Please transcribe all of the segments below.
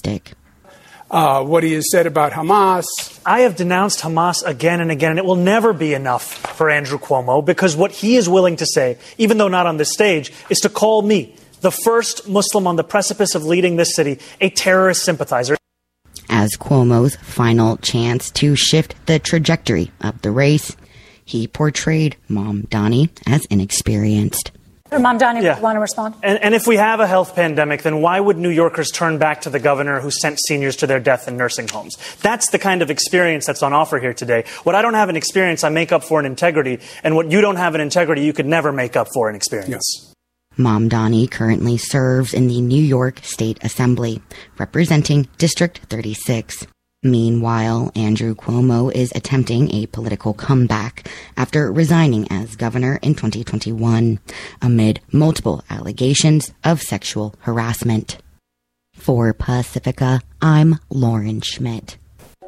optimistic. What he has said about Hamas. I have denounced Hamas again and again, and it will never be enough for Andrew Cuomo, because what he is willing to say, even though not on this stage, is to call me, the first Muslim on the precipice of leading this city, a terrorist sympathizer. As Cuomo's final chance to shift the trajectory of the race, he portrayed Mamdani as inexperienced. Mamdani, yeah. Want to respond? And if we have a health pandemic, then why would New Yorkers turn back to the governor who sent seniors to their death in nursing homes? That's the kind of experience that's on offer here today. What I don't have in experience, I make up for in integrity. And what you don't have in integrity, you could never make up for in experience. Yes. Mamdani currently serves in the New York State Assembly, representing District 36. Meanwhile, Andrew Cuomo is attempting a political comeback after resigning as governor in 2021, amid multiple allegations of sexual harassment. For Pacifica, I'm Lauren Schmidt.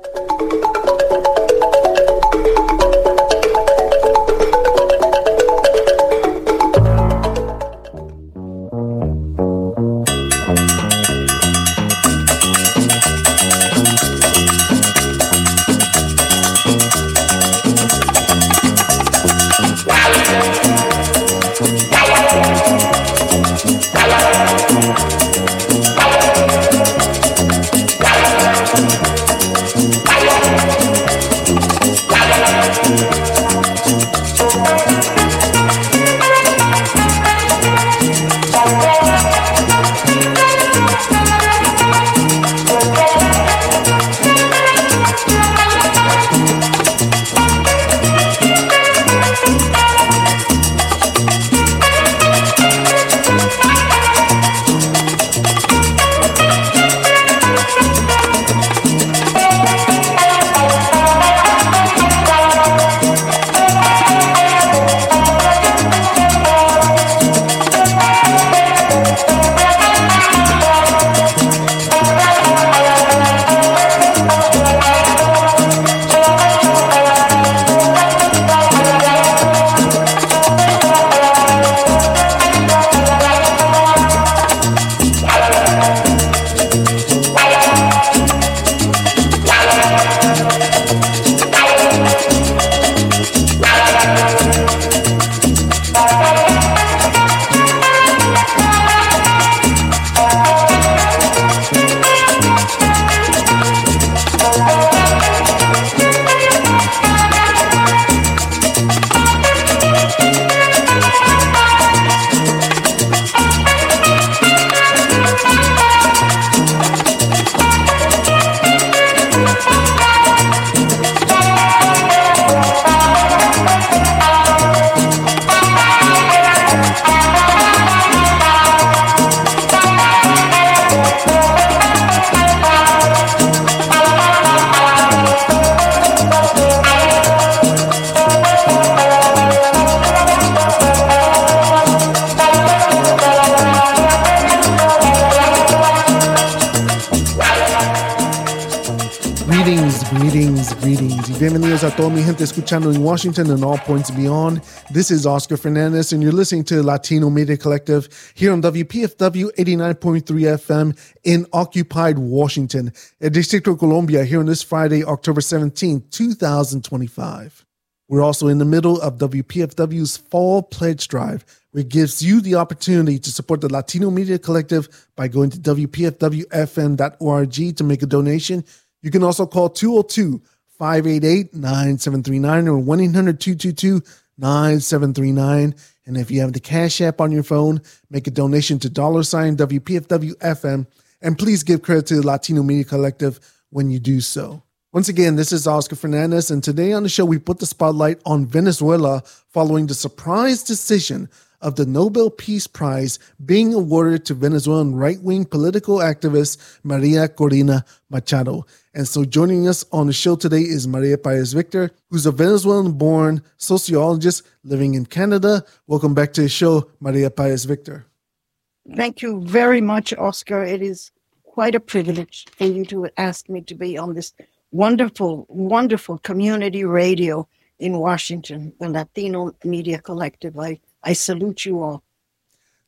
Greetings. Bienvenidos a toda mi gente escuchando en Washington and all points beyond. This is Oscar Fernandez, and you're listening to Latino Media Collective here on WPFW 89.3 FM in occupied Washington, El Distrito de Colombia, here on this Friday, October 17th, 2025. We're also in the middle of WPFW's Fall Pledge Drive, which gives you the opportunity to support the Latino Media Collective by going to WPFWFM.org to make a donation. You can also call 202-588-9739 or 1-800-222-9739. And if you have the Cash App on your phone, make a donation to $WPFWFM. And please give credit to the Latino Media Collective when you do so. Once again, this is Oscar Fernandez, and today on the show, we put the spotlight on Venezuela following the surprise decision of the Nobel Peace Prize being awarded to Venezuelan right-wing political activist Maria Corina Machado. And so joining us on the show today is Maria Paez Victor, who's a Venezuelan-born sociologist living in Canada. Welcome back to the show, Maria Paez Victor. Thank you very much, Oscar. It is quite a privilege for you to ask me to be on this wonderful, wonderful community radio in Washington, the Latino Media Collective. I salute you all.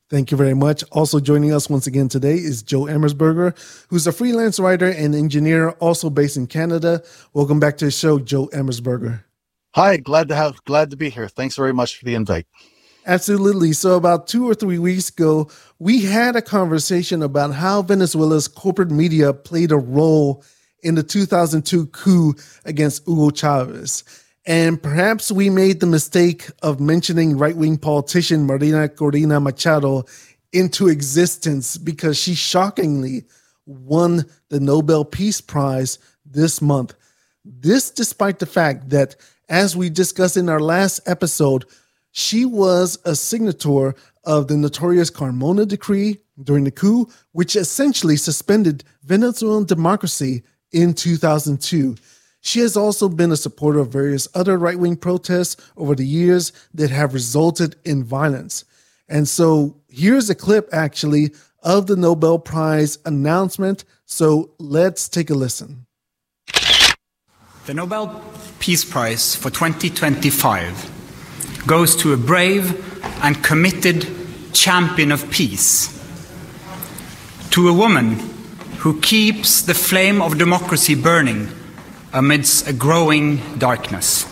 Thank you very much. Also joining us once again today is Joe Emersberger, who's a freelance writer and engineer, also based in Canada. Welcome back to the show, Joe Emersberger. Hi, glad to be here. Thanks very much for the invite. Absolutely. So about 2 or 3 weeks ago, we had a conversation about how Venezuela's corporate media played a role in the 2002 coup against Hugo Chavez. And perhaps we made the mistake of mentioning right-wing politician Maria Corina Machado into existence because she shockingly won the Nobel Peace Prize this month. This despite the fact that, as we discussed in our last episode, she was a signator of the notorious Carmona Decree during the coup, which essentially suspended Venezuelan democracy in 2002. She has also been a supporter of various other right-wing protests over the years that have resulted in violence. And so here's a clip, actually, of the Nobel Prize announcement. So let's take a listen. The Nobel Peace Prize for 2025 goes to a brave and committed champion of peace, to a woman who keeps the flame of democracy burning amidst a growing darkness.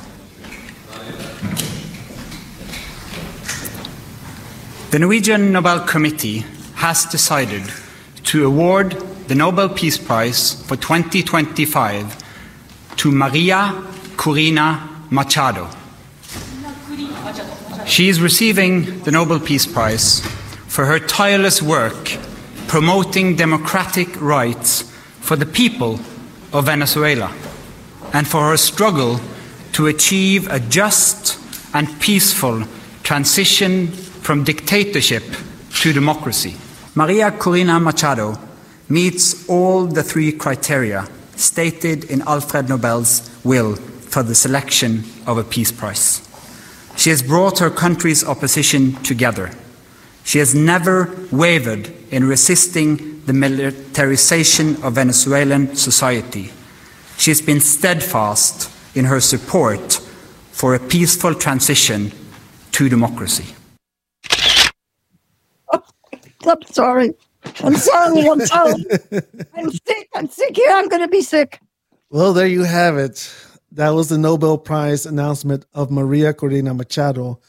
The Norwegian Nobel Committee has decided to award the Nobel Peace Prize for 2025 to Maria Corina Machado. She is receiving the Nobel Peace Prize for her tireless work promoting democratic rights for the people of Venezuela, and for her struggle to achieve a just and peaceful transition from dictatorship to democracy. Maria Corina Machado meets all the 3 criteria stated in Alfred Nobel's will for the selection of a peace prize. She has brought her country's opposition together. She has never wavered in resisting the militarization of Venezuelan society. She has been steadfast in her support for a peaceful transition to democracy. Oh, I'm sorry. I'm sorry. I'm sick here. I'm going to be sick. Well, there you have it. That was the Nobel Prize announcement of Maria Corina Machado.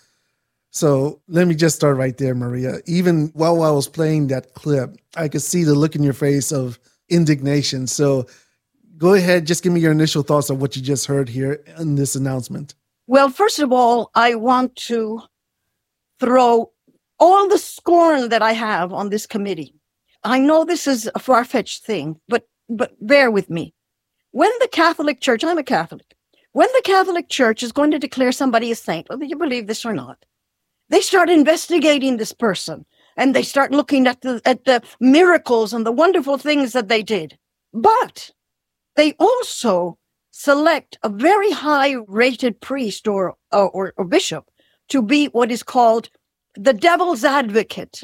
So let me just start right there, Maria. Even while I was playing that clip, I could see the look in your face of indignation. So go ahead, just give me your initial thoughts on what you just heard here in this announcement. Well, first of all, I want to throw all the scorn that I have on this committee. I know this is a far-fetched thing, but bear with me. When the Catholic Church, I'm a Catholic, when the Catholic Church is going to declare somebody a saint, whether you believe this or not, they start investigating this person and they start looking at the miracles and the wonderful things that they did. But they also select a very high-rated priest or bishop to be what is called the devil's advocate.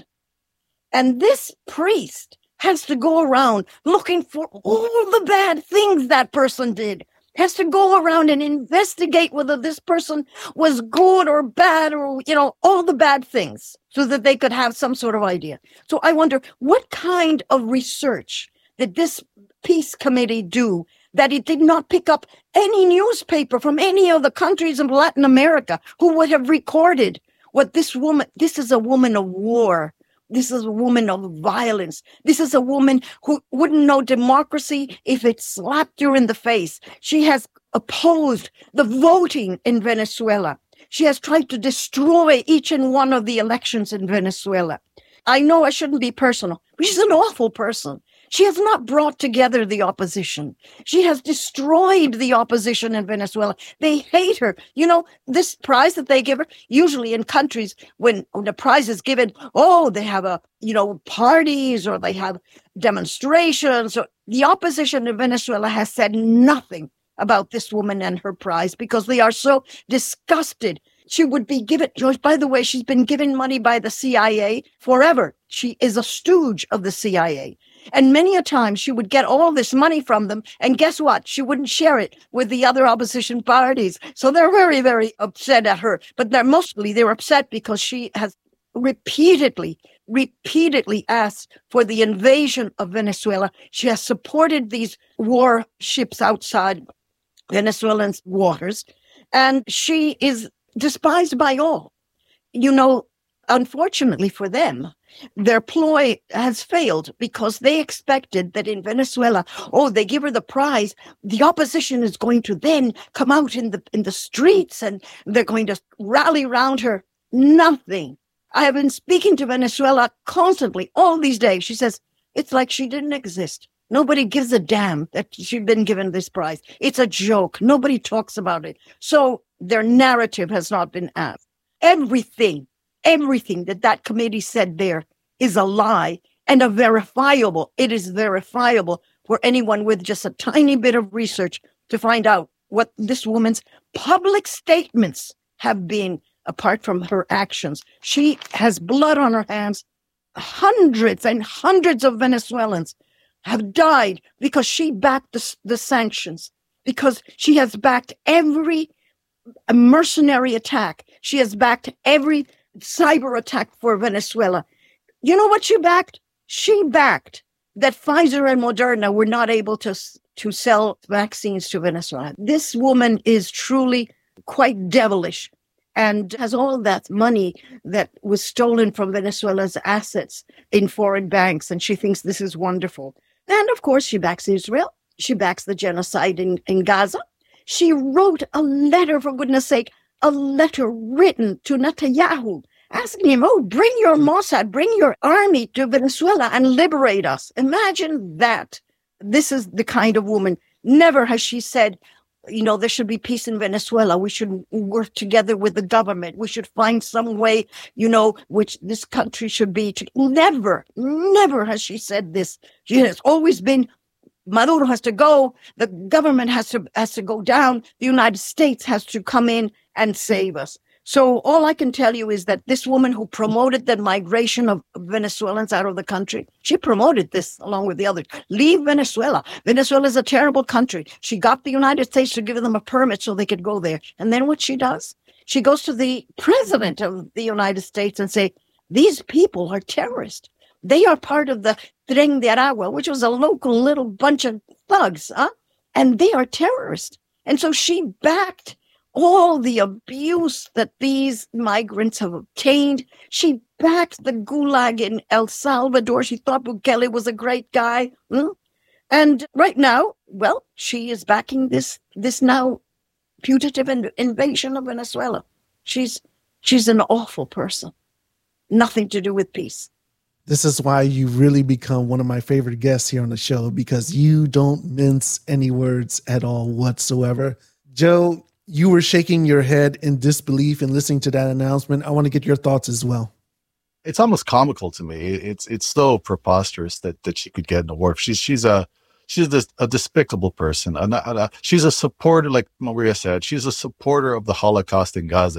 And this priest has to go around looking for all the bad things that person did, has to go around and investigate whether this person was good or bad or, all the bad things so that they could have some sort of idea. So I wonder, what kind of research did this peace committee do that it did not pick up any newspaper from any of the countries of Latin America who would have recorded what this is a woman of war. This is a woman of violence. This is a woman who wouldn't know democracy if it slapped her in the face. She has opposed the voting in Venezuela. She has tried to destroy each and one of the elections in Venezuela. I know I shouldn't be personal, but she's an awful person. She has not brought together the opposition. She has destroyed the opposition in Venezuela. They hate her. This prize that they give her, usually in countries when the prize is given, they have parties or they have demonstrations. The opposition in Venezuela has said nothing about this woman and her prize because they are so disgusted. She would be given, by the way, she's been given money by the CIA forever. She is a stooge of the CIA. And many a time she would get all this money from them. And guess what? She wouldn't share it with the other opposition parties. So they're very, very upset at her. But they're upset because she has repeatedly repeatedly asked for the invasion of Venezuela. She has supported these warships outside Venezuelan waters, and she is despised by all. You know, unfortunately for them, their ploy has failed because they expected that in Venezuela, they give her the prize, the opposition is going to then come out in the streets and they're going to rally around her. Nothing. I have been speaking to Venezuela constantly all these days. She says, it's like she didn't exist. Nobody gives a damn that she'd been given this prize. It's a joke. Nobody talks about it. So their narrative has not been asked. Everything that committee said there is a lie and it is verifiable for anyone with just a tiny bit of research to find out what this woman's public statements have been apart from her actions. She has blood on her hands. Hundreds and hundreds of Venezuelans have died because she backed the sanctions, because she has backed every mercenary attack. She has backed every cyber attack for Venezuela. You know what she backed? She backed that Pfizer and Moderna were not able to sell vaccines to Venezuela. This woman is truly quite devilish and has all that money that was stolen from Venezuela's assets in foreign banks, and she thinks this is wonderful. And of course, she backs Israel. She backs the genocide in Gaza. She wrote a letter, for goodness sake, a letter written to Netanyahu, asking him, bring your Mossad, bring your army to Venezuela and liberate us. Imagine that. This is the kind of woman. Never has she said, there should be peace in Venezuela. We should work together with the government. We should find some way, which this country should be. Never has she said this. She has always been, Maduro has to go. The government has to go down. The United States has to come in and save us. So all I can tell you is that this woman who promoted the migration of Venezuelans out of the country, she promoted this along with the others. Leave Venezuela. Venezuela is a terrible country. She got the United States to give them a permit so they could go there. And then what she does? She goes to the president of the United States and say, these people are terrorists. They are part of the Tren de Aragua, which was a local little bunch of thugs, and they are terrorists. And so she backed all the abuse that these migrants have obtained. She backed the gulag in El Salvador. She thought Bukele was a great guy. And right now, she is backing this now putative invasion of Venezuela. She's an awful person. Nothing to do with peace. This is why you really become one of my favorite guests here on the show, because you don't mince any words at all whatsoever. Joe, you were shaking your head in disbelief in listening to that announcement. I want to get your thoughts as well. It's almost comical to me. It's so preposterous that she could get an award. She's a despicable person. She's a supporter, like Maria said. She's a supporter of the Holocaust in Gaza.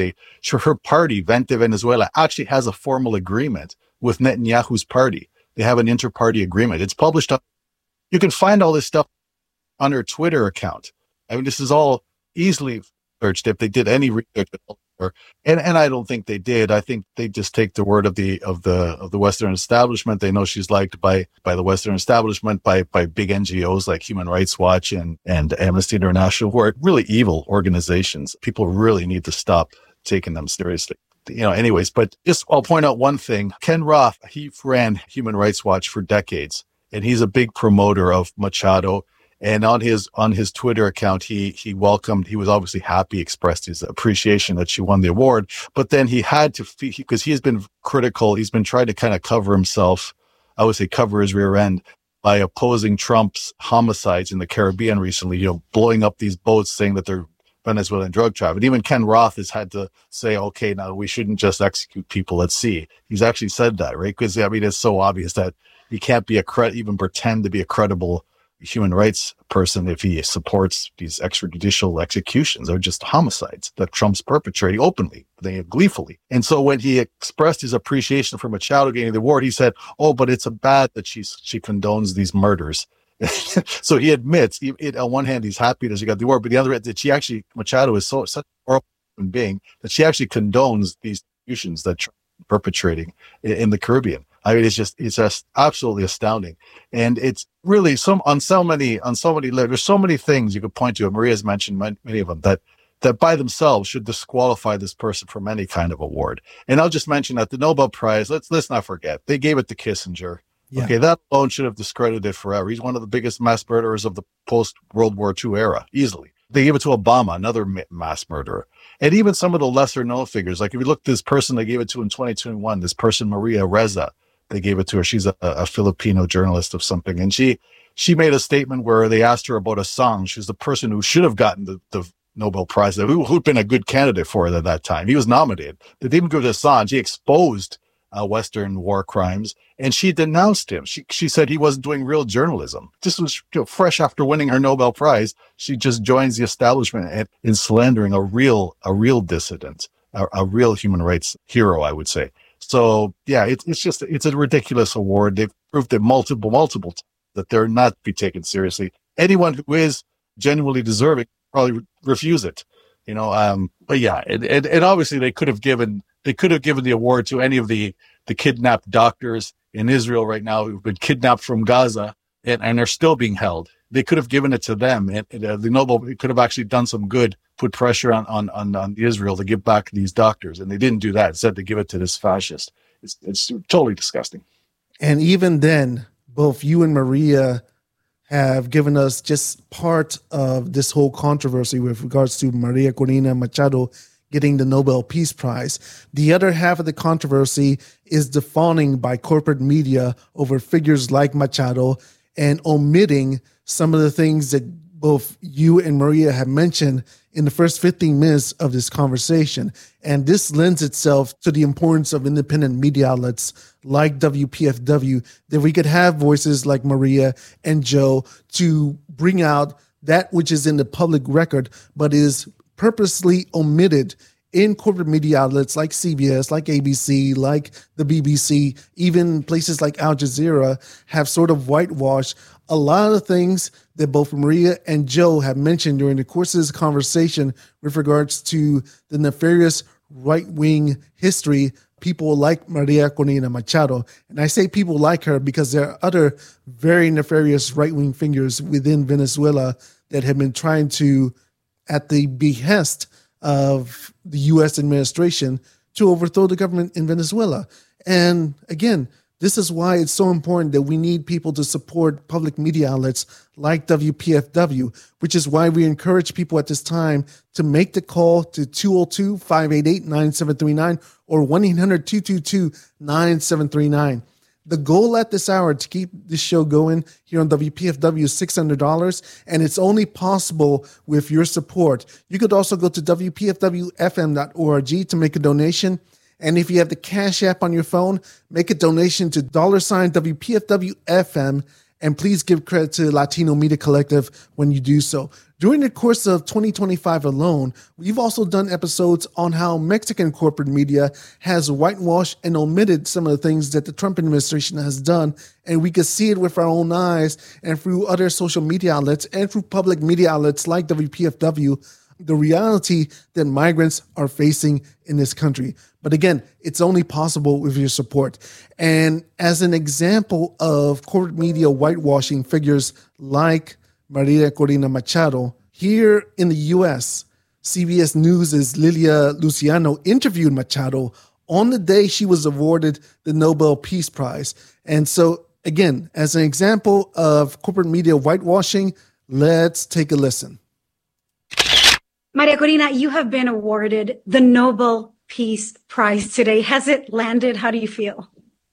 Her party, Vente Venezuela, actually has a formal agreement with Netanyahu's party. They have an inter-party agreement. It's published. You can find all this stuff on her Twitter account. I mean, this is all easily searched if they did any research at all. And I don't think they did. I think they just take the word of the Western establishment. They know she's liked by the Western establishment, by big NGOs like Human Rights Watch and Amnesty International, who are really evil organizations. People really need to stop taking them seriously. Anyways, but I'll point out one thing. Ken Roth, he ran Human Rights Watch for decades, and he's a big promoter of Machado. And on his Twitter account, he was obviously happy, expressed his appreciation that she won the award. But then he had to, because he has been critical, he's been trying to kind of cover himself, I would say cover his rear end, by opposing Trump's homicides in the Caribbean recently, blowing up these boats, saying that they're Venezuelan drug trafficking. Even Ken Roth has had to say, okay, now we shouldn't just execute people at sea. He's actually said that, right? Because, it's so obvious that he can't be even pretend to be a credible human rights person if he supports these extrajudicial executions or just homicides that Trump's perpetrating openly, gleefully. And so when he expressed his appreciation for Machado getting the award, he said, but it's bad that she condones these murders. So he admits, on one hand, he's happy that she got the award, but the other hand, that Machado is such a horrible human being that she actually condones these executions that Trump perpetrating in the Caribbean. I mean, it's just absolutely astounding. And it's really there's so many things you could point to. And Maria's mentioned many of them that by themselves should disqualify this person from any kind of award. And I'll just mention that the Nobel Prize, let's not forget, they gave it to Kissinger. Yeah. Okay, that alone should have discredited it forever. He's one of the biggest mass murderers of the post-World War II era, easily. They gave it to Obama, another mass murderer. And even some of the lesser-known figures, like if you look at this person they gave it to in 2021, this person, Maria Reza, they gave it to her. She's a Filipino journalist of something. And she made a statement where they asked her about Assange. She's the person who should have gotten the Nobel Prize, who'd been a good candidate for it at that time. He was nominated. They didn't give it to Assange. He exposed Western war crimes, and she denounced him. She said he wasn't doing real journalism. This was fresh after winning her Nobel Prize. She just joins the establishment in slandering a real dissident, a real human rights hero, I would say. So yeah, it's a ridiculous award. They've proved it multiple times that they're not to be taken seriously. Anyone who is genuinely deserving probably refuse it, but yeah, and obviously they could have given the award to any of the kidnapped doctors in Israel right now who've been kidnapped from Gaza and are still being held. They could have given it to them, and the Nobel could have actually done some good, put pressure on Israel to give back these doctors, and they didn't do that. Instead, they give it to this fascist. It's totally disgusting. And even then, both you and Maria have given us just part of this whole controversy with regards to Maria Corina Machado getting the Nobel Peace Prize. The other half of the controversy is the fawning by corporate media over figures like Machado and omitting some of the things that both you and Maria have mentioned in the first 15 minutes of this conversation. And this lends itself to the importance of independent media outlets like WPFW, that we could have voices like Maria and Joe to bring out that which is in the public record, but is purposely omitted in corporate media outlets like CBS, like ABC, like the BBC, even places like Al Jazeera have sort of whitewashed a lot of the things that both Maria and Joe have mentioned during the course of this conversation with regards to the nefarious right-wing history, people like Maria Corina Machado. And I say people like her because there are other very nefarious right-wing figures within Venezuela that have been trying to, at the behest of the U.S. administration, to overthrow the government in Venezuela. And again, this is why it's so important that we need people to support public media outlets like WPFW, which is why we encourage people at this time to make the call to 202-588-9739 or 1-800-222-9739. The goal at this hour to keep this show going here on WPFW is $600, and it's only possible with your support. You could also go to WPFWFM.org to make a donation. And if you have the Cash App on your phone, make a donation to $WPFWFM, and please give credit to Latino Media Collective when you do so. During the course of 2025 alone, we've also done episodes on how Mexican corporate media has whitewashed and omitted some of the things that the Trump administration has done, and we could see it with our own eyes and through other social media outlets and through public media outlets like WPFW, the reality that migrants are facing in this country. But again, it's only possible with your support. And as an example of corporate media whitewashing figures like Maria Corina Machado, here in the U.S., CBS News' Lilia Luciano interviewed Machado on the day she was awarded the Nobel Peace Prize. And so, again, as an example of corporate media whitewashing, let's take a listen. Maria Corina, you have been awarded the Nobel Peace Prize today. Has it landed? How do you feel?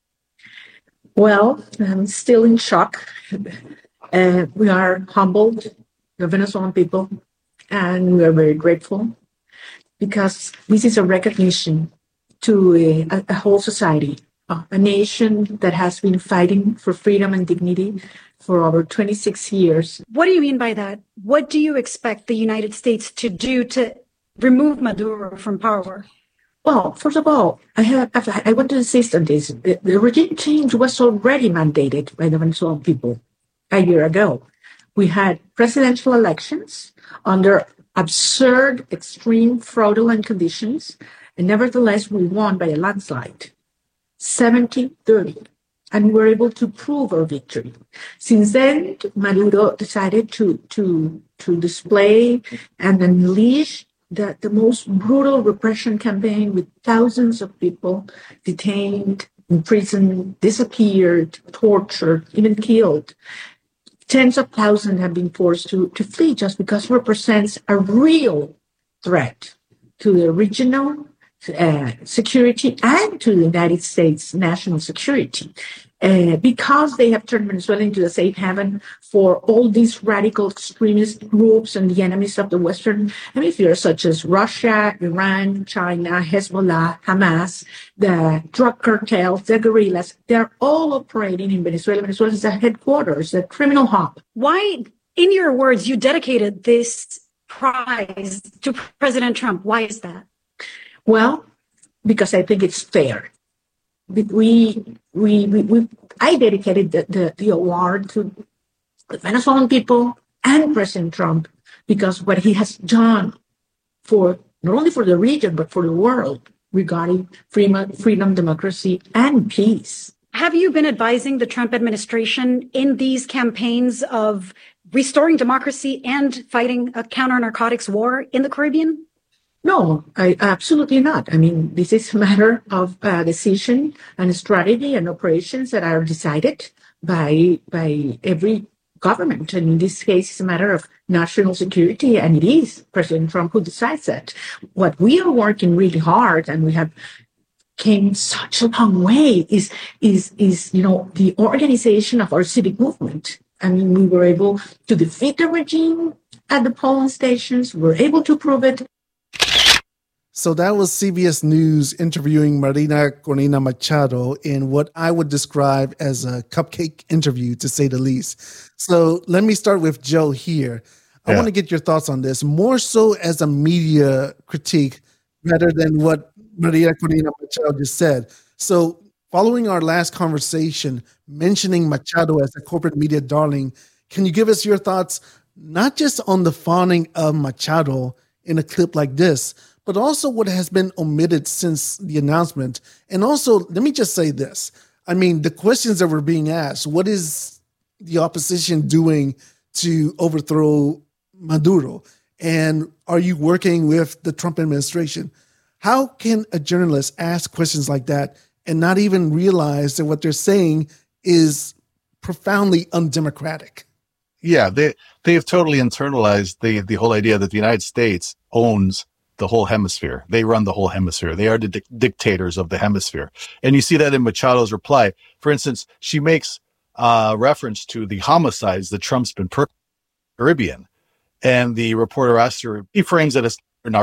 Well, I'm still in shock. We are humbled, the Venezuelan people, and we are very grateful because this is a recognition to a whole society, a nation that has been fighting for freedom and dignity for over 26 years. What do you mean by that? What do you expect the United States to do to remove Maduro from power? Well, first of all, I want to insist on this. The regime change was already mandated by the Venezuelan people a year ago. We had presidential elections under absurd, extreme, fraudulent conditions, and nevertheless, we won by a landslide. 70-30. And we were able to prove our victory. Since then, Maduro decided to display and unleash the most brutal repression campaign with thousands of people detained, imprisoned, disappeared, tortured, even killed. Tens of thousands have been forced to flee just because it represents a real threat to the regional security and to the United States national security. Because they have turned Venezuela into a safe haven for all these radical extremist groups and the enemies of the Western Hemisphere, such as Russia, Iran, China, Hezbollah, Hamas, the drug cartels, the guerrillas, they're all operating in Venezuela. Venezuela is the headquarters, the criminal hub. Why, in your words, you dedicated this prize to President Trump? Why is that? Well, because I think it's fair. I dedicated the award to the Venezuelan people and President Trump because what he has done for not only for the region but for the world regarding freedom, democracy, and peace. Have you been advising the Trump administration in these campaigns of restoring democracy and fighting a counter-narcotics war in the Caribbean? No, absolutely not. I mean, this is a matter of decision and strategy and operations that are decided by every government. And in this case, it's a matter of national security, and it is President Trump who decides that. What we are working really hard, and we have came such a long way, is the organization of our civic movement. I mean, we were able to defeat the regime at the polling stations. We were able to prove it. So that was CBS News interviewing Maria Corina Machado in what I would describe as a cupcake interview, to say the least. So let me start with Joe here. I want to get your thoughts on this, more so as a media critique rather than what Maria Corina Machado just said. So following our last conversation, mentioning Machado as a corporate media darling, can you give us your thoughts, not just on the fawning of Machado in a clip like this, but also what has been omitted since the announcement? And also, let me just say this. I mean, the questions that were being asked, what is the opposition doing to overthrow Maduro? And are you working with the Trump administration? How can a journalist ask questions like that and not even realize that what they're saying is profoundly undemocratic? Yeah, they've totally internalized the whole idea that the United States owns the whole hemisphere. They run the whole hemisphere. They are the dictators of the hemisphere. And you see that in Machado's reply. For instance, she makes reference to the homicides that Trump's been perpetrating in the Caribbean. And the reporter asked her, he frames it as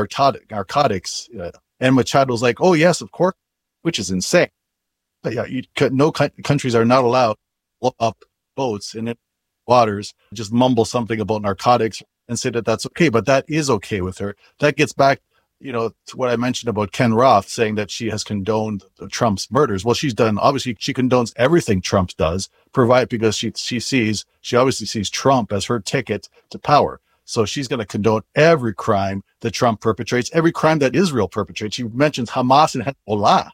narcotics. And Machado's like, oh, yes, of course, which is insane. But yeah, no countries are not allowed to blow up boats in waters, just mumble something about narcotics and say that that's okay. But that is okay with her. That gets back, to what I mentioned about Ken Roth saying that she has condoned Trump's murders. Well, she's done, obviously, she condones everything Trump does, because she obviously sees Trump as her ticket to power. So she's going to condone every crime that Trump perpetrates, every crime that Israel perpetrates. She mentions Hamas and Hezbollah.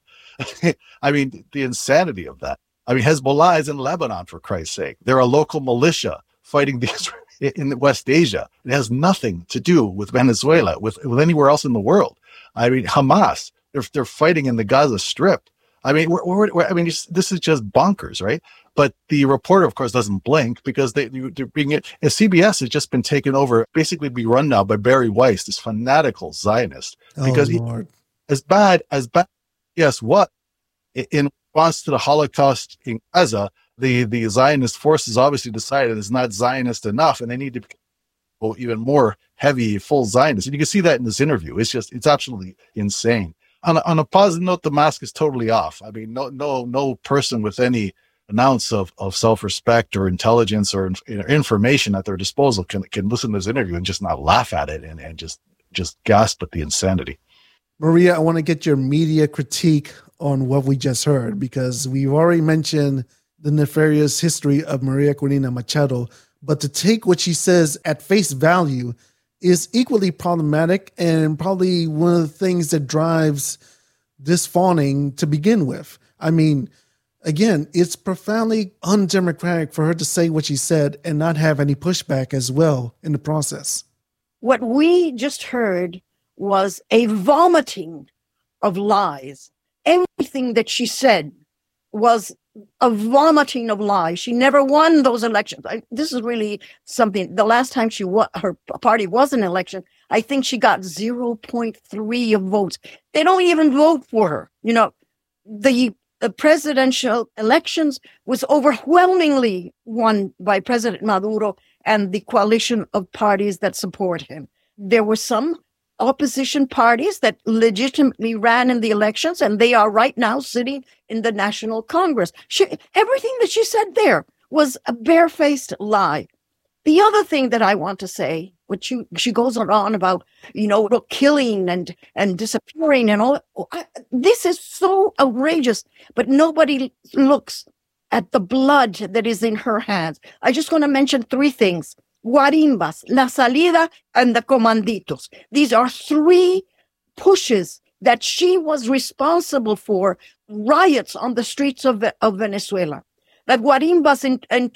I mean, the insanity of that. I mean, Hezbollah is in Lebanon, for Christ's sake. They're a local militia fighting the Israel in West Asia. It has nothing to do with Venezuela, with anywhere else in the world. I mean, Hamas, they're fighting in the Gaza Strip. I mean, this is just bonkers, right? But the reporter, of course, doesn't blink because they're being it. And CBS has just been taken over, basically be run now by Barry Weiss, this fanatical Zionist, because as bad. Yes, what in response to the Holocaust in Gaza, the Zionist forces obviously decided it's not Zionist enough, and they need to go even more heavy, full Zionist. And you can see that in this interview. It's absolutely insane. On a positive note, the mask is totally off. I mean, no person with any ounce of self-respect or intelligence or information at their disposal can listen to this interview and just not laugh at it and just gasp at the insanity. Maria, I want to get your media critique on what we just heard, because we've already mentioned the nefarious history of Maria Corina Machado, but to take what she says at face value is equally problematic and probably one of the things that drives this fawning to begin with. I mean, again, it's profoundly undemocratic for her to say what she said and not have any pushback as well in the process. What we just heard was a vomiting of lies. Everything that she said was a vomiting of lies. She never won those elections. This is really something. The last time her party was in an election, I think she got 0.3 of votes. They don't even vote for her. You know, the presidential elections was overwhelmingly won by President Maduro and the coalition of parties that support him. There were some opposition parties that legitimately ran in the elections, and they are right now sitting in the National Congress. Everything that she said there was a barefaced lie. The other thing that I want to say, which she goes on about, killing and disappearing and all. This is so outrageous, but nobody looks at the blood that is in her hands. I just want to mention three things. Guarimbas, La Salida, and the Comanditos. These are three pushes that she was responsible for, riots on the streets of Venezuela. That Guarimbas in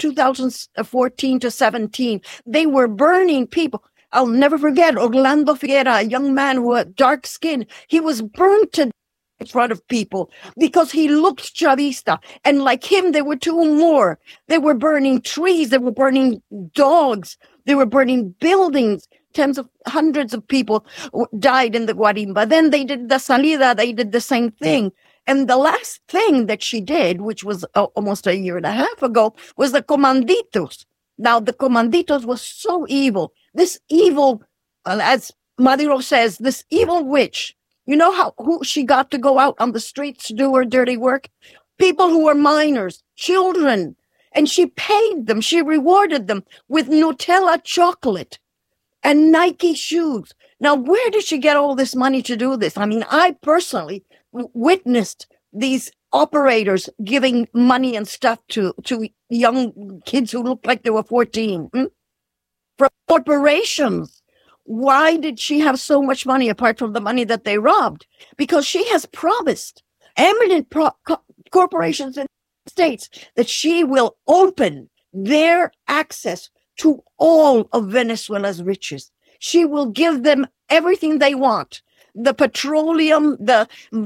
2014 to 17, they were burning people. I'll never forget Orlando Figuera, a young man who had dark skin. He was burned to death in front of people because he looked Chavista. And like him, there were two more. They were burning trees. They were burning dogs. They were burning buildings. Hundreds of people died in the Guarimba. Then they did the Salida. They did the same thing. And the last thing that she did, which was almost a year and a half ago, was the Comanditos. Now, the Comanditos was so evil. This evil, as Maduro says, this evil witch. You know who she got to go out on the streets to do her dirty work? People who were minors, children. And she paid them. She rewarded them with Nutella chocolate and Nike shoes. Now, where did she get all this money to do this? I mean, I personally witnessed these operators giving money and stuff to young kids who looked like they were 14. From corporations. Why did she have so much money apart from the money that they robbed? Because she has promised eminent corporations in the States that she will open their access to all of Venezuela's riches. She will give them everything they want. The petroleum, the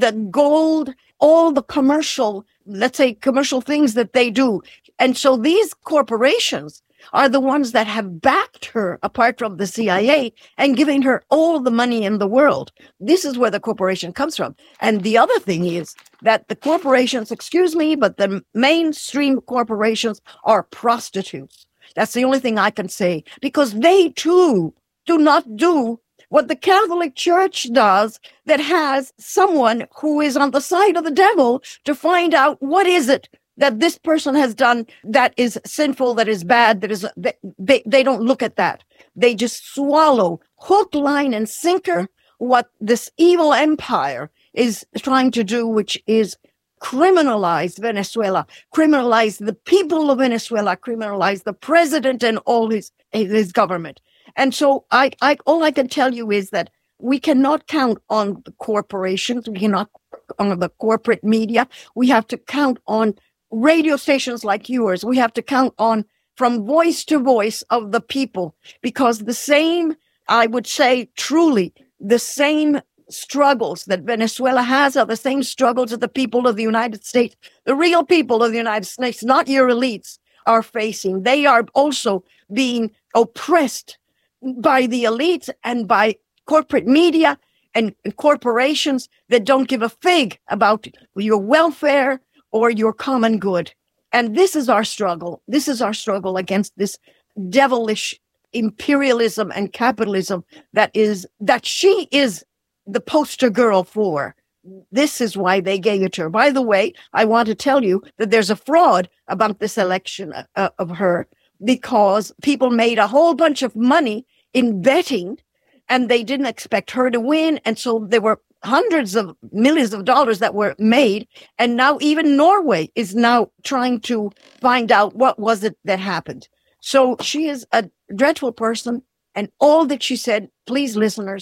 gold, all the commercial things that they do. And so these corporations are the ones that have backed her, apart from the CIA, and giving her all the money in the world. This is where the corporation comes from. And the other thing is that the corporations, but the mainstream corporations are prostitutes. That's the only thing I can say, because they too do not do what the Catholic Church does, that has someone who is on the side of the devil to find out what is it that this person has done that is sinful, that is bad, they don't look at that. They just swallow hook, line, and sinker what this evil empire is trying to do, which is criminalize Venezuela, criminalize the people of Venezuela, criminalize the president and all his government. And so all I can tell you is that we cannot count on the corporations. We cannot on the corporate media. We have to count on radio stations like yours. We have to count on from voice to voice of the people, because the same, I would say truly, the same struggles that Venezuela has are the same struggles that the people of the United States, the real people of the United States, not your elites, are facing. They are also being oppressed by the elites and by corporate media and corporations that don't give a fig about your welfare or your common good. And this is our struggle. This is our struggle against this devilish imperialism and capitalism that she is the poster girl for. This is why they gave it to her. By the way, I want to tell you that there's a fraud about this election of her, because people made a whole bunch of money in betting, and they didn't expect her to win. And so there were hundreds of millions of dollars that were made. And now even Norway is now trying to find out what was it that happened. So she is a dreadful person. And all that she said, please, listeners,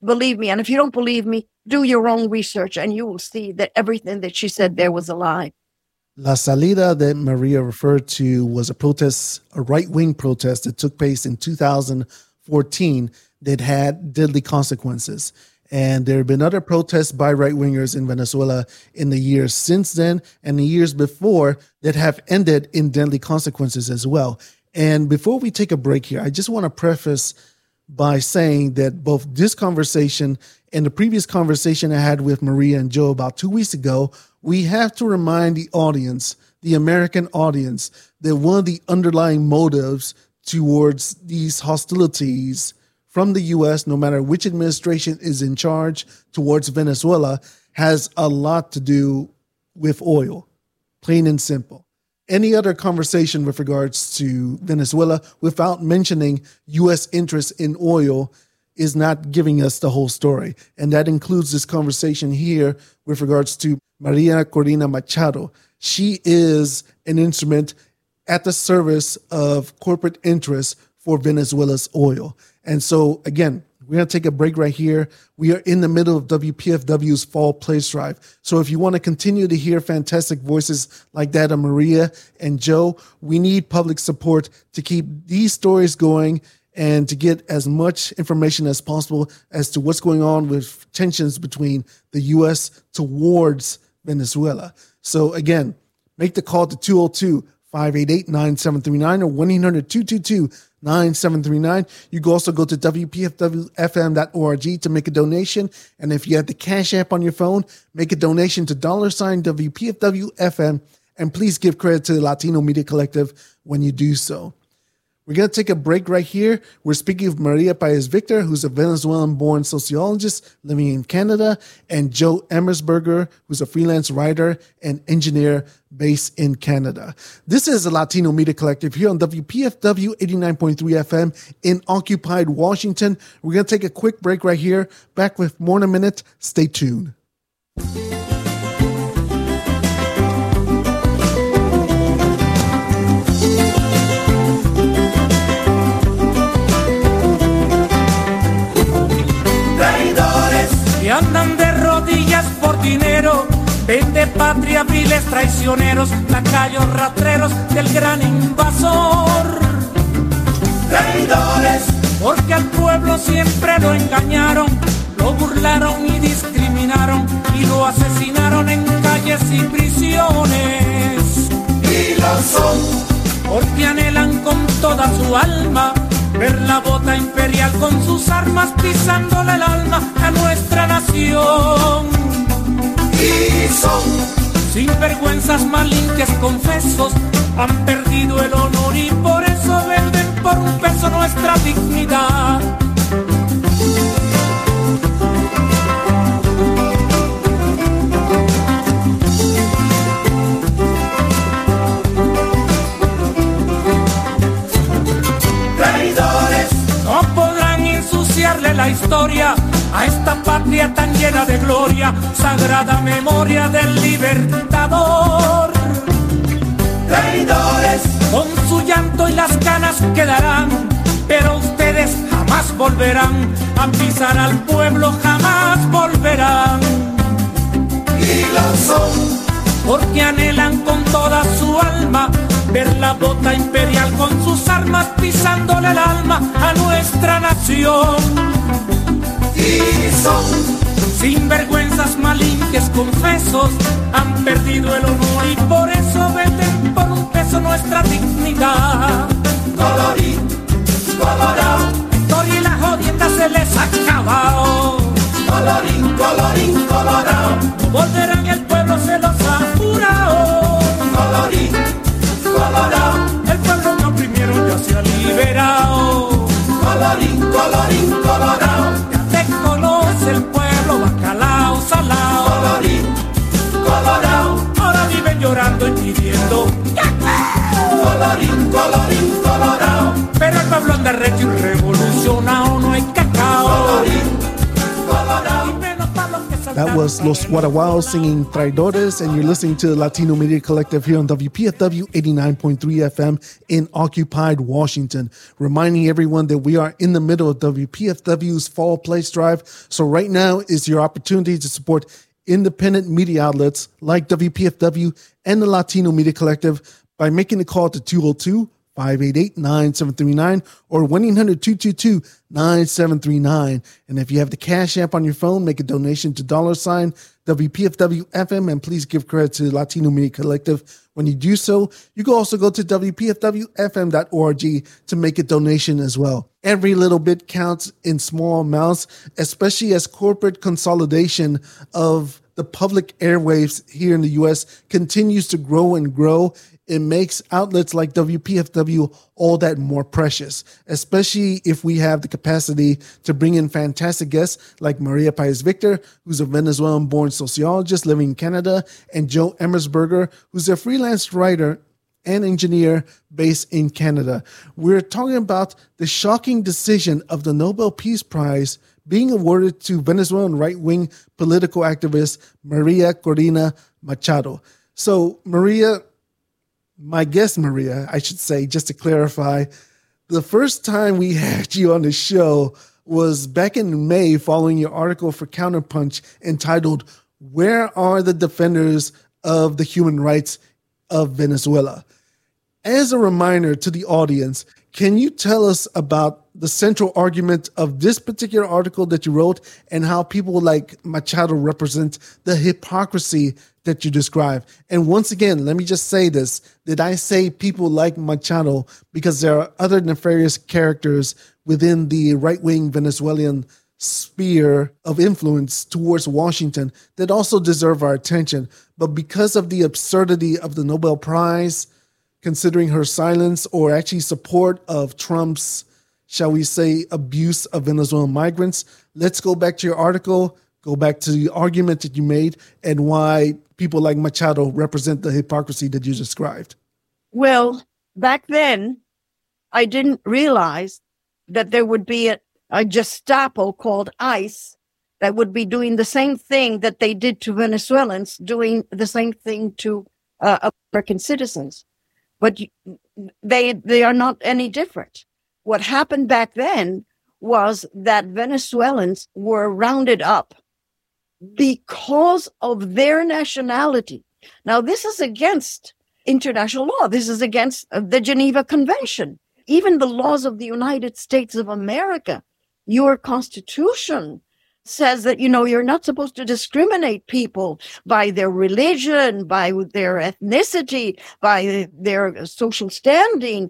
believe me. And if you don't believe me, do your own research and you will see that everything that she said there was a lie. La Salida that Maria referred to was a right-wing protest that took place in 2014 that had deadly consequences. And there have been other protests by right-wingers in Venezuela in the years since then and the years before that have ended in deadly consequences as well. And before we take a break here, I just want to preface by saying that both this conversation and the previous conversation I had with Maria and Joe about 2 weeks ago, we have to remind the audience, the American audience, that one of the underlying motives towards these hostilities from the U.S., no matter which administration is in charge towards Venezuela, has a lot to do with oil, plain and simple. Any other conversation with regards to Venezuela without mentioning U.S. interest in oil is not giving us the whole story. And that includes this conversation here with regards to Maria Corina Machado. She is an instrument at the service of corporate interests for Venezuela's oil. And so, again, we're going to take a break right here. We are in the middle of WPFW's Fall Place Drive. So if you want to continue to hear fantastic voices like that of Maria and Joe, we need public support to keep these stories going and to get as much information as possible as to what's going on with tensions between the U.S. towards Venezuela. So again, make the call to 202-588-9739 or 1-800-222-9739. You can also go to WPFWFM.org to make a donation. And if you have the Cash App on your phone, make a donation to $WPFWFM. And please give credit to the Latino Media Collective when you do so. We're going to take a break right here. We're speaking with Maria Paez-Victor, who's a Venezuelan-born sociologist living in Canada, and Joe Emersberger, who's a freelance writer and engineer based in Canada. This is the Latino Media Collective here on WPFW 89.3 FM in occupied Washington. We're going to take a quick break right here. Back with more in a minute. Stay tuned. Y andan de rodillas por dinero, vende patria, viles traicioneros, lacayos rastreros del gran invasor. Traidores, porque al pueblo siempre lo engañaron, lo burlaron y discriminaron y lo asesinaron en calles y prisiones. Y lo son, porque anhelan con toda su alma ver la bota imperial con sus armas pisándole el alma a nuestra nación. Y son sinvergüenzas, malinques, confesos, han perdido el honor y por eso venden por un peso nuestra dignidad. La historia a esta patria tan llena de gloria, sagrada memoria del libertador. Traidores, con su llanto y las canas quedarán, pero ustedes jamás volverán a pisar al pueblo, jamás volverán. Y lo son, porque anhelan con toda su alma ver la bota imperial con sus armas pisándole el alma a nuestra nación. Y son sinvergüenzas, malinques, confesos, han perdido el honor y por eso venden por un peso nuestra dignidad. Colorín colorado, historia y la jodienda se les ha acabado. Colorín colorado, no volverán, el pueblo se los ha jurado. Colorín colorado, el pueblo que oprimieron ya se ha liberado. Colorín colorado, ya te conoce el pueblo, bacalao, salao. Colorín colorado, ahora viven llorando y pidiendo. Colorín colorado, pero el pueblo anda recho y revolucionado, no hay cacao. Colorín colorado, y menos para los que se That was Los Guaraguaos singing Traidores, and you're listening to the Latino Media Collective here on WPFW 89.3 FM in occupied Washington. Reminding everyone that we are in the middle of WPFW's Fall Place Drive. So right now is your opportunity to support independent media outlets like WPFW and the Latino Media Collective by making a call to 202-588-9739 or 1-800-222-9739. And if you have the Cash App on your phone, make a donation to $WPFW FM, and please give credit to the Latino Media Collective. When you do so, you can also go to WPFWFM.org to make a donation as well. Every little bit counts in small amounts, especially as corporate consolidation of the public airwaves here in the U.S. continues to grow and grow. It makes outlets like WPFW all that more precious, especially if we have the capacity to bring in fantastic guests like Maria Paez-Victor, who's a Venezuelan-born sociologist living in Canada, and Joe Emersberger, who's a freelance writer and engineer based in Canada. We're talking about the shocking decision of the Nobel Peace Prize being awarded to Venezuelan right-wing political activist Maria Corina Machado. So, my guest, Maria, I should say, just to clarify, the first time we had you on the show was back in May following your article for Counterpunch entitled, "Where Are the Defenders of the Human Rights of Venezuela?" As a reminder to the audience, can you tell us about the central argument of this particular article that you wrote and how people like Machado represent the hypocrisy that you describe? And once again, let me just say this. Did I say people like Machado because there are other nefarious characters within the right-wing Venezuelan sphere of influence towards Washington that also deserve our attention? But because of the absurdity of the Nobel Prize, considering her silence or actually support of Trump's, shall we say, abuse of Venezuelan migrants, let's go back to your article, go back to the argument that you made and why people like Machado represent the hypocrisy that you described. Well, back then, I didn't realize that there would be a Gestapo called ICE that would be doing the same thing that they did to Venezuelans, doing the same thing to American citizens. But they are not any different. What happened back then was that Venezuelans were rounded up because of their nationality. Now, this is against international law. This is against the Geneva Convention. Even the laws of the United States of America, your Constitution says that, you're not supposed to discriminate people by their religion, by their ethnicity, by their social standing,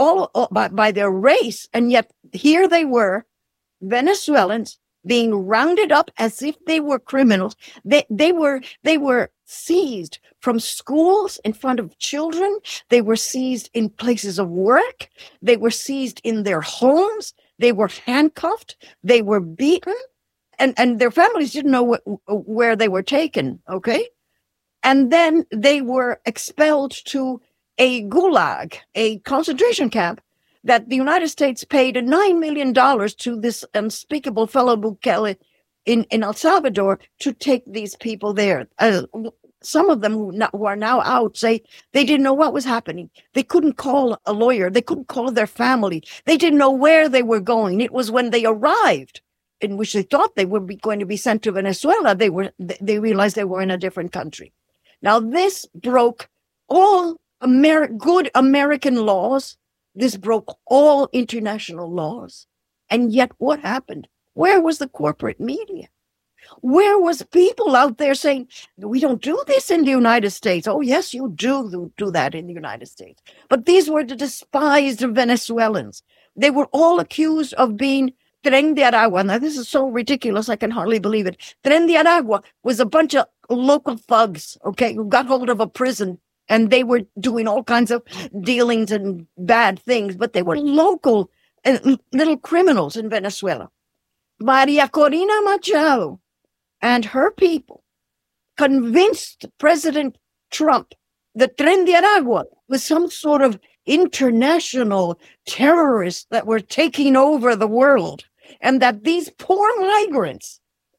by their race. And yet here they were, Venezuelans, being rounded up as if they were criminals. They were seized from schools in front of children. They were seized in places of work. They were seized in their homes. They were handcuffed. They were beaten. And their families didn't know where they were taken, okay? And then they were expelled to a gulag, a concentration camp, that the United States paid $9 million to this unspeakable fellow Bukele in El Salvador to take these people there. Some of them who are now out say they didn't know what was happening. They couldn't call a lawyer. They couldn't call their family. They didn't know where they were going. It was when they arrived, in which they thought they were going to be sent to Venezuela, they realized they were in a different country. Now, this broke all good American laws. This broke all international laws. And yet what happened? Where was the corporate media? Where was people out there saying, we don't do this in the United States? Oh, yes, you do that in the United States. But these were the despised Venezuelans. They were all accused of being Tren de Aragua. Now, this is so ridiculous, I can hardly believe it. Tren de Aragua was a bunch of local thugs, okay, who got hold of a prison, and they were doing all kinds of dealings and bad things, but they were local little criminals in Venezuela. Maria Corina Machado and her people convinced President Trump that Tren de Aragua was some sort of international terrorists that were taking over the world, and that these poor migrants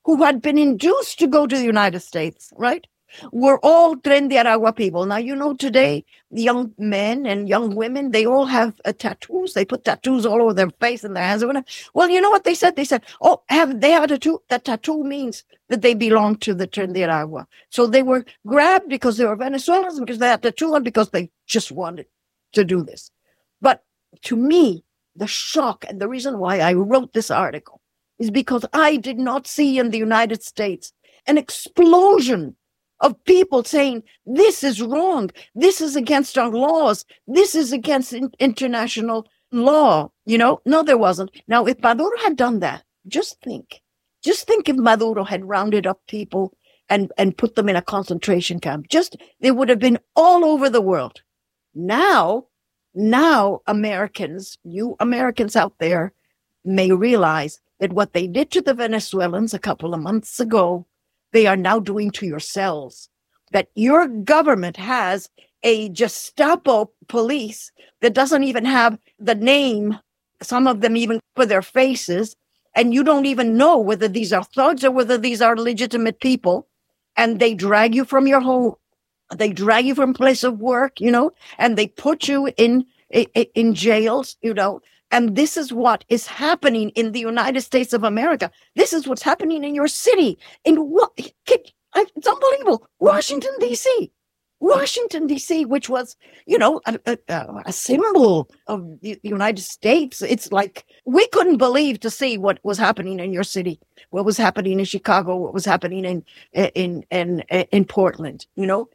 who had been induced to go to the United States, right, were all Tren de Aragua people. Now, today, young men and young women, they all have tattoos. They put tattoos all over their face and their hands. Well, you know what they said? They said, oh, they have a tattoo? That tattoo means that they belong to the Tren de Aragua. So they were grabbed because they were Venezuelans, because they had a tattoo, and because they just wanted to do this. But to me, the shock and the reason why I wrote this article is because I did not see in the United States an explosion of people saying, this is wrong, this is against our laws, this is against international law. No, there wasn't. Now, if Maduro had done that, just think if Maduro had rounded up people and put them in a concentration camp, they would have been all over the world. Now Americans, you Americans out there, may realize that what they did to the Venezuelans a couple of months ago, they are now doing to yourselves. That your government has a Gestapo police that doesn't even have the name, some of them even for their faces, and you don't even know whether these are thugs or whether these are legitimate people, and they drag you from your home, they drag you from place of work, and they put you in jails, and this is what is happening in the United States of America. This is what's happening in your city. It's unbelievable. Washington, D.C., which was, a symbol of the United States. It's like we couldn't believe to see what was happening in your city, what was happening in Chicago, what was happening in Portland,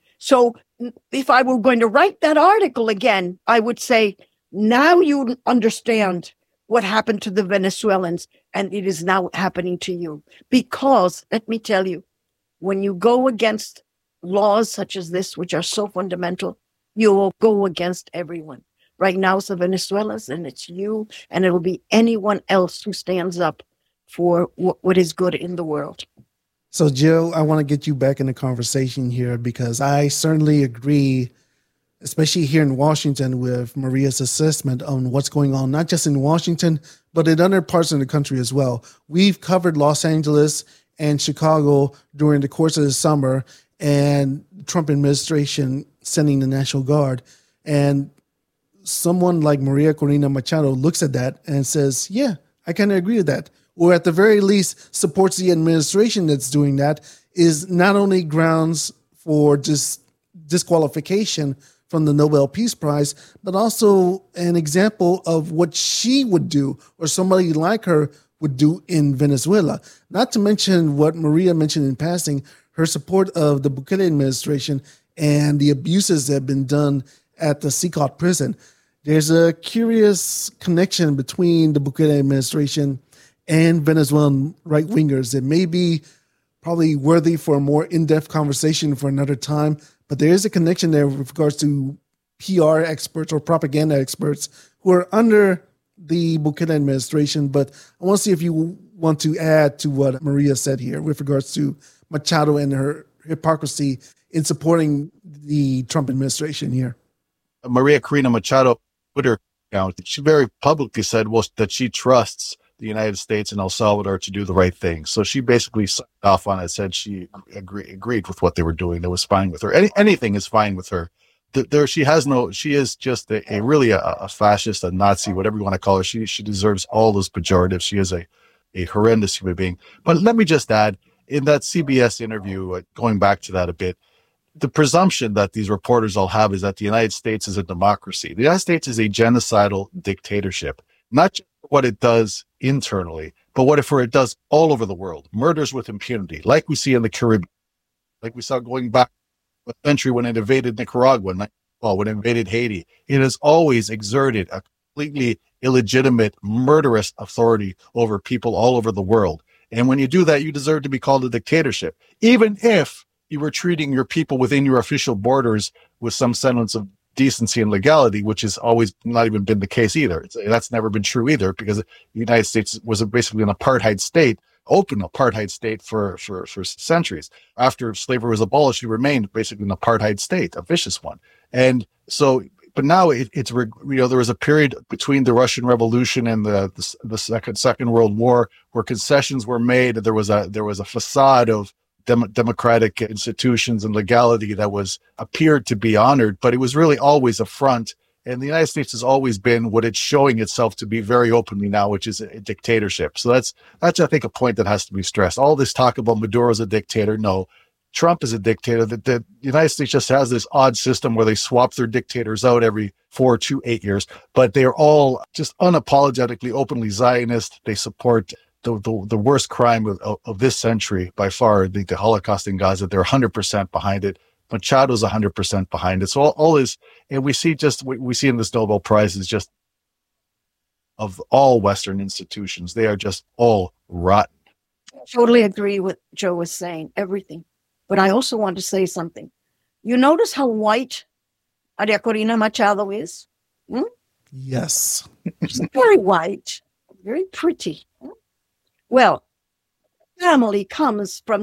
So if I were going to write that article again, I would say, now you understand what happened to the Venezuelans, and it is now happening to you. Because, let me tell you, when you go against laws such as this, which are so fundamental, you will go against everyone. Right now, it's the Venezuelans, and it's you, and it'll be anyone else who stands up for what is good in the world. So, Jill, I want to get you back in the conversation here, because I certainly agree, especially here in Washington, with Maria's assessment on what's going on, not just in Washington, but in other parts of the country as well. We've covered Los Angeles and Chicago during the course of the summer, and Trump administration sending the National Guard. And someone like Maria Corina Machado looks at that and says, yeah, I kind of agree with that. Or at the very least supports the administration that's doing that, is not only grounds for disqualification from the Nobel Peace Prize, but also an example of what she would do, or somebody like her would do in Venezuela. Not to mention what Maria mentioned in passing, her support of the Bukele administration and the abuses that have been done at the Sikot prison. There's a curious connection between the Bukele administration and Venezuelan right-wingers that may be probably worthy for a more in-depth conversation for another time, but there is a connection there with regards to PR experts or propaganda experts who are under the Bukele administration. But I want to see if you want to add to what Maria said here with regards to Machado and her hypocrisy in supporting the Trump administration here. Maria Corina Machado, Twitter account, she very publicly said that she trusts the United States and El Salvador to do the right thing. So she basically signed off on it, said she agreed with what they were doing. That was fine with her. Anything is fine with her. She is just a really fascist, a Nazi, whatever you want to call her. She deserves all those pejoratives. She is a horrendous human being. But let me just add, in that CBS interview, going back to that a bit, the presumption that these reporters all have is that the United States is a democracy. The United States is a genocidal dictatorship, not just what it does internally, but what it does all over the world. Murders with impunity, like we see in the Caribbean, like we saw going back a century when it invaded Nicaragua, when it invaded Haiti. It has always exerted a completely illegitimate, murderous authority over people all over the world. And when you do that, you deserve to be called a dictatorship, even if you were treating your people within your official borders with some semblance of decency and legality, which has always not even been the case either. That's never been true either, because the United States was basically an apartheid state, open apartheid state for centuries. After slavery was abolished, it remained basically an apartheid state, a vicious one. And so, But now there was a period between the Russian Revolution and the Second World War where concessions were made. There was a facade of democratic institutions and legality that appeared to be honored, but it was really always a front. And the United States has always been what it's showing itself to be very openly now, which is a dictatorship. So that's I think a point that has to be stressed. All this talk about Maduro as a dictator, no. Trump is a dictator. The United States just has this odd system where they swap their dictators out every 4 to 8 years, but they're all just unapologetically, openly Zionist. They support the worst crime of this century by far, the Holocaust in Gaza. They're 100% behind it. Machado's 100% behind it. So all is, and we see in this Nobel Prize is just of all Western institutions, they are just all rotten. I totally agree with Joe was saying, everything. But I also want to say something. You notice how white Maria Corina Machado is? Yes. She's very white, very pretty. Well, family comes from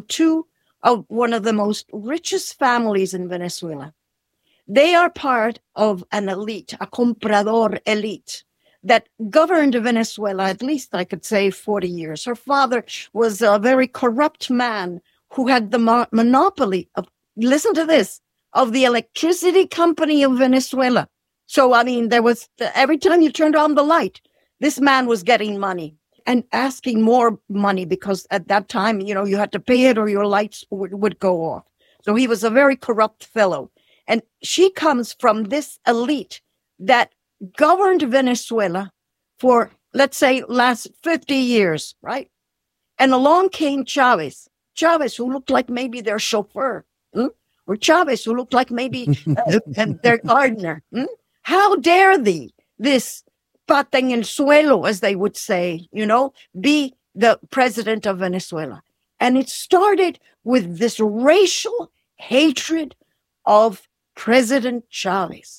one of the most richest families in Venezuela. They are part of an elite, a comprador elite, that governed Venezuela, at least I could say 40 years. Her father was a very corrupt man who had the monopoly of, listen to this, of the electricity company of Venezuela. So, I mean, there was, every time you turned on the light, this man was getting money and asking more money because at that time, you had to pay it or your lights would go off. So he was a very corrupt fellow. And she comes from this elite that governed Venezuela for, let's say, last 50 years, right? And along came Chavez, who looked like maybe their chauffeur, or Chavez, who looked like maybe their gardener. How dare this pata en el suelo, as they would say, be the president of Venezuela? And it started with this racial hatred of President Chavez.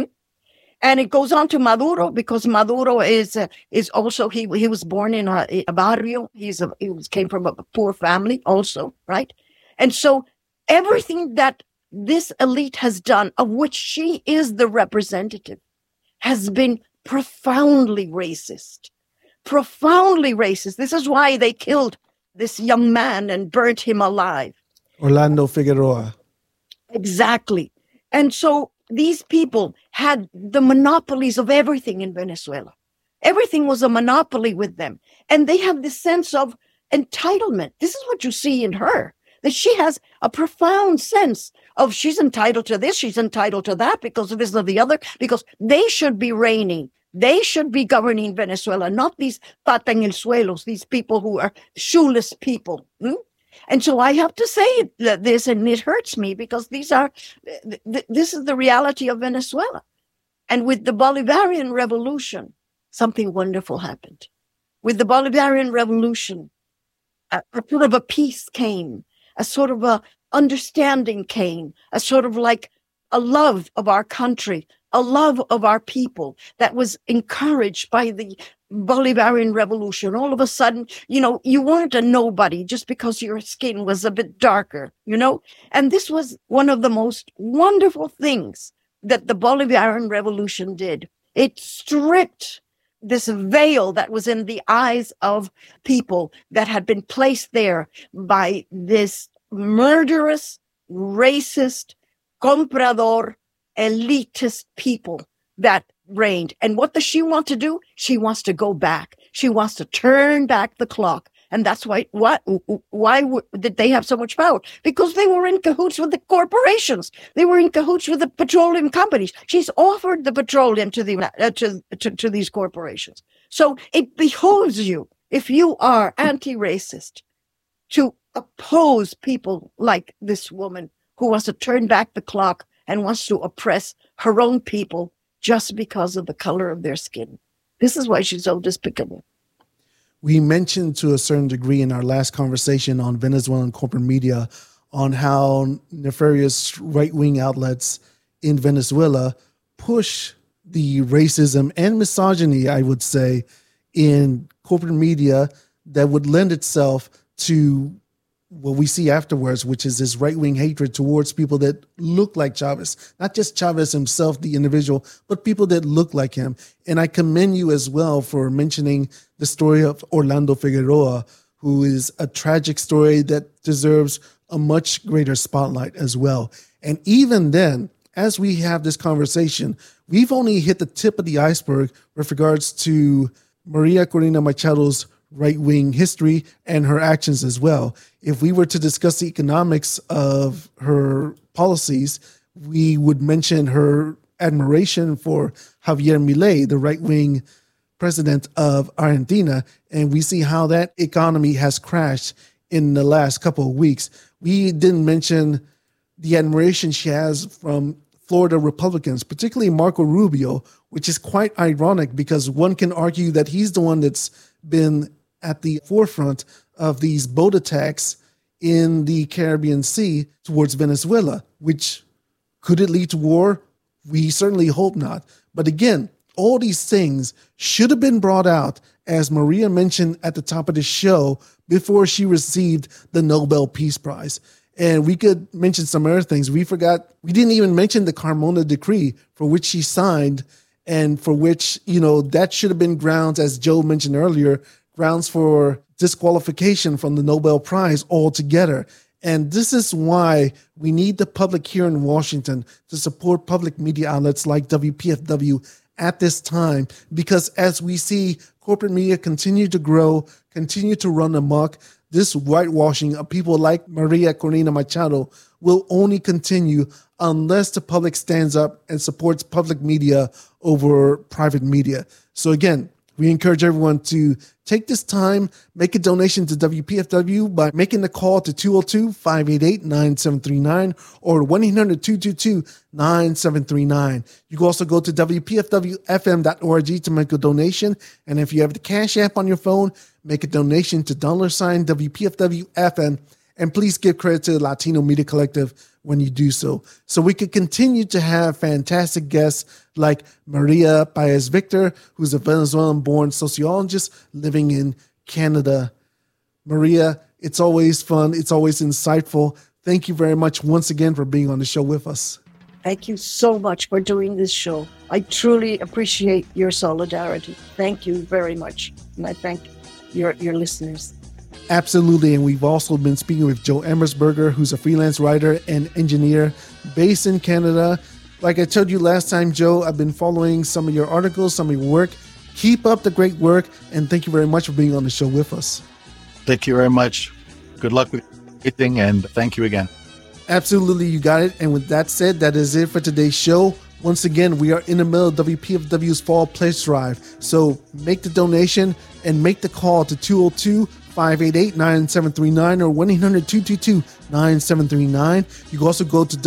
And it goes on to Maduro, because Maduro is also, he was born in a barrio. He came from a poor family also, right? And so everything that this elite has done, of which she is the representative, has been profoundly racist. Profoundly racist. This is why they killed this young man and burnt him alive. Orlando Figueroa. Exactly. And so these people had the monopolies of everything in Venezuela. Everything was a monopoly with them. And they have this sense of entitlement. This is what you see in her, that she has a profound sense of she's entitled to this, she's entitled to that because of this or the other, because they should be reigning. They should be governing Venezuela, not these pata en el suelos, these people who are shoeless people. And so I have to say this, and it hurts me because this is the reality of Venezuela. And with the Bolivarian Revolution, something wonderful happened. With the Bolivarian Revolution, a sort of a peace came, a sort of a understanding came, a sort of like a love of our country, a love of our people that was encouraged by the Bolivarian Revolution. All of a sudden, you weren't a nobody just because your skin was a bit darker, And this was one of the most wonderful things that the Bolivarian Revolution did. It stripped this veil that was in the eyes of people that had been placed there by this murderous, racist, comprador, elitist people that reigned. And what does she want to do? She wants to go back. She wants to turn back the clock. And that's why did they have so much power? Because they were in cahoots with the corporations. They were in cahoots with the petroleum companies. She's offered the petroleum to these corporations. So it behooves you, if you are anti-racist, to oppose people like this woman who wants to turn back the clock and wants to oppress her own people just because of the color of their skin. This is why she's so despicable. We mentioned to a certain degree in our last conversation on Venezuelan corporate media on how nefarious right-wing outlets in Venezuela push the racism and misogyny, I would say, in corporate media that would lend itself to what we see afterwards, which is this right-wing hatred towards people that look like Chavez, not just Chavez himself, the individual, but people that look like him. And I commend you as well for mentioning the story of Orlando Figueroa, who is a tragic story that deserves a much greater spotlight as well. And even then, as we have this conversation, we've only hit the tip of the iceberg with regards to Maria Corina Machado's right-wing history and her actions as well. If we were to discuss the economics of her policies, we would mention her admiration for Javier Milei, the right-wing president of Argentina, and we see how that economy has crashed in the last couple of weeks. We didn't mention the admiration she has from Florida Republicans, particularly Marco Rubio, which is quite ironic because one can argue that he's the one that's been at the forefront of these boat attacks in the Caribbean Sea towards Venezuela, which could it lead to war? We certainly hope not. But again, all these things should have been brought out, as Maria mentioned at the top of the show, before she received the Nobel Peace Prize. And we could mention some other things. We didn't even mention the Carmona Decree, for which she signed and for which, that should have been grounds, as Joe mentioned earlier, grounds for disqualification from the Nobel Prize altogether. And this is why we need the public here in Washington to support public media outlets like WPFW at this time, because as we see corporate media continue to grow, continue to run amok, this whitewashing of people like Maria Corina Machado will only continue unless the public stands up and supports public media over private media. So again, we encourage everyone to take this time, make a donation to WPFW by making the call to 202-588-9739 or 1-800-222-9739. You can also go to WPFWFM.org to make a donation. And if you have the Cash App on your phone, make a donation to $WPFWFM. And please give credit to the Latino Media Collective when you do so. So we could continue to have fantastic guests like Maria Paez Victor, who's a Venezuelan-born sociologist living in Canada. Maria, it's always fun. It's always insightful. Thank you very much once again for being on the show with us. Thank you so much for doing this show. I truly appreciate your solidarity. Thank you very much. And I thank your listeners. Absolutely. And we've also been speaking with Joe Emersberger, who's a freelance writer and engineer based in Canada. Like I told you last time, Joe, I've been following some of your articles, some of your work. Keep up the great work. And thank you very much for being on the show with us. Thank you very much. Good luck with everything. And thank you again. Absolutely. You got it. And with that said, that is it for today's show. Once again, we are in the middle of WPFW's Fall Pledge Drive. So make the donation and make the call to 202-588-9739 or 1-800-222-9739. You can also go to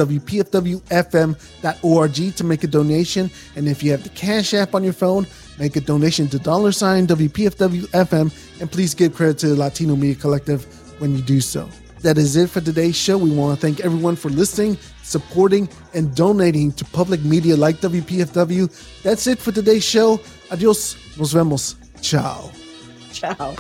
WPFWFM.org to make a donation. And if you have the Cash App on your phone, make a donation to $WPFWFM. And please give credit to the Latino Media Collective when you do so. That is it for today's show. We want to thank everyone for listening, supporting, and donating to public media like WPFW. That's it for today's show. Adios. Nos vemos. Ciao. Ciao.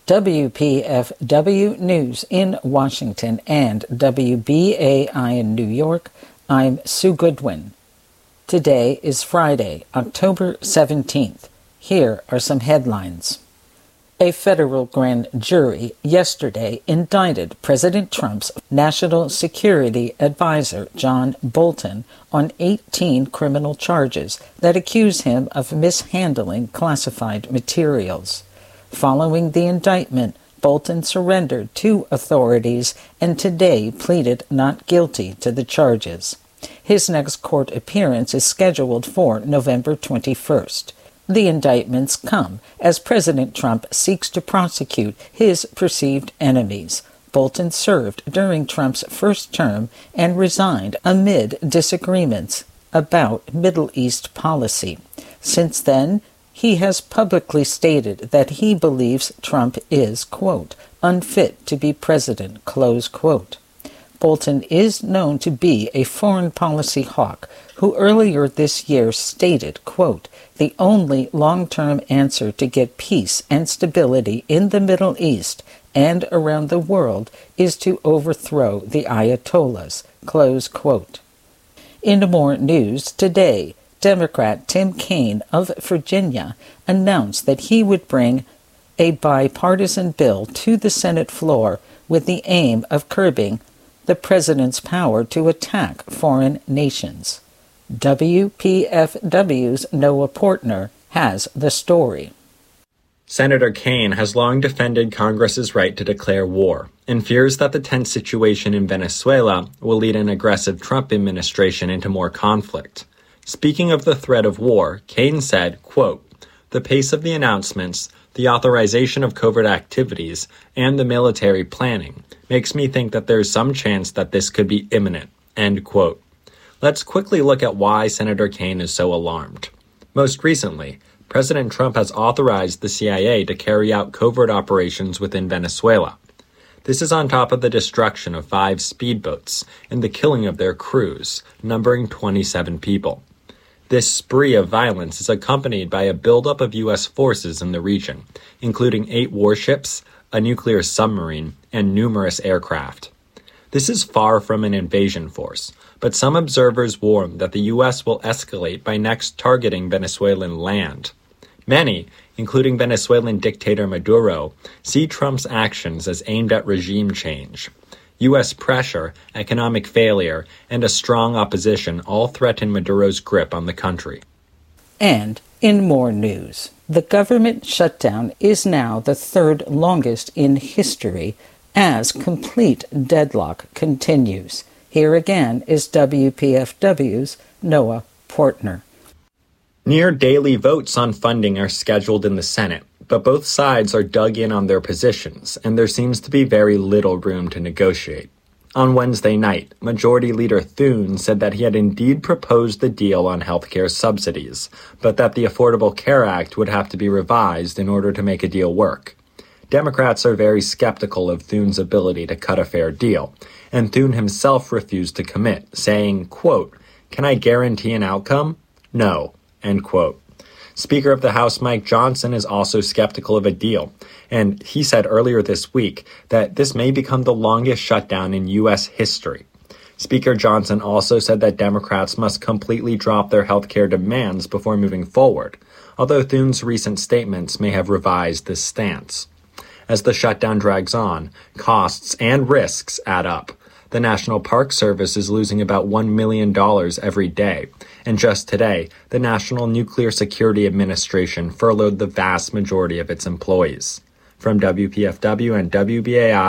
WPFW News in Washington and WBAI in New York, I'm Sue Goodwin. Today is Friday, October 17th. Here are some headlines. A federal grand jury yesterday indicted President Trump's national security advisor, John Bolton, on 18 criminal charges that accuse him of mishandling classified materials. Following the indictment, Bolton surrendered to authorities and today pleaded not guilty to the charges. His next court appearance is scheduled for November 21st. The indictments come as President Trump seeks to prosecute his perceived enemies. Bolton served during Trump's first term and resigned amid disagreements about Middle East policy. Since then, he has publicly stated that he believes Trump is, quote, unfit to be president, close quote. Bolton is known to be a foreign policy hawk who earlier this year stated, quote, the only long-term answer to get peace and stability in the Middle East and around the world is to overthrow the Ayatollahs, close quote. In more news today, Democrat Tim Kaine of Virginia announced that he would bring a bipartisan bill to the Senate floor with the aim of curbing the president's power to attack foreign nations. WPFW's Noah Portner has the story. Senator Kaine has long defended Congress's right to declare war and fears that the tense situation in Venezuela will lead an aggressive Trump administration into more conflict. Speaking of the threat of war, Kaine said, quote, the pace of the announcements, the authorization of covert activities, and the military planning makes me think that there's some chance that this could be imminent, end quote. Let's quickly look at why Senator Kaine is so alarmed. Most recently, President Trump has authorized the CIA to carry out covert operations within Venezuela. This is on top of the destruction of 5 speedboats and the killing of their crews, numbering 27 people. This spree of violence is accompanied by a buildup of U.S. forces in the region, including 8 warships, a nuclear submarine, and numerous aircraft. This is far from an invasion force, but some observers warn that the U.S. will escalate by next targeting Venezuelan land. Many, including Venezuelan dictator Maduro, see Trump's actions as aimed at regime change. U.S. pressure, economic failure, and a strong opposition all threaten Maduro's grip on the country. And in more news, the government shutdown is now the 3rd longest in history as complete deadlock continues. Here again is WPFW's Noah Portner. Near daily votes on funding are scheduled in the Senate, but both sides are dug in on their positions, and there seems to be very little room to negotiate. On Wednesday night, Majority Leader Thune said that he had indeed proposed the deal on healthcare subsidies, but that the Affordable Care Act would have to be revised in order to make a deal work. Democrats are very skeptical of Thune's ability to cut a fair deal, and Thune himself refused to commit, saying, quote, "Can I guarantee an outcome? No," end quote. Speaker of the House Mike Johnson is also skeptical of a deal, and he said earlier this week that this may become the longest shutdown in U.S. history. Speaker Johnson also said that Democrats must completely drop their health care demands before moving forward, although Thune's recent statements may have revised this stance. As the shutdown drags on, costs and risks add up. The National Park Service is losing about $1 million every day. And just today, the National Nuclear Security Administration furloughed the vast majority of its employees. From WPFW and WBAI,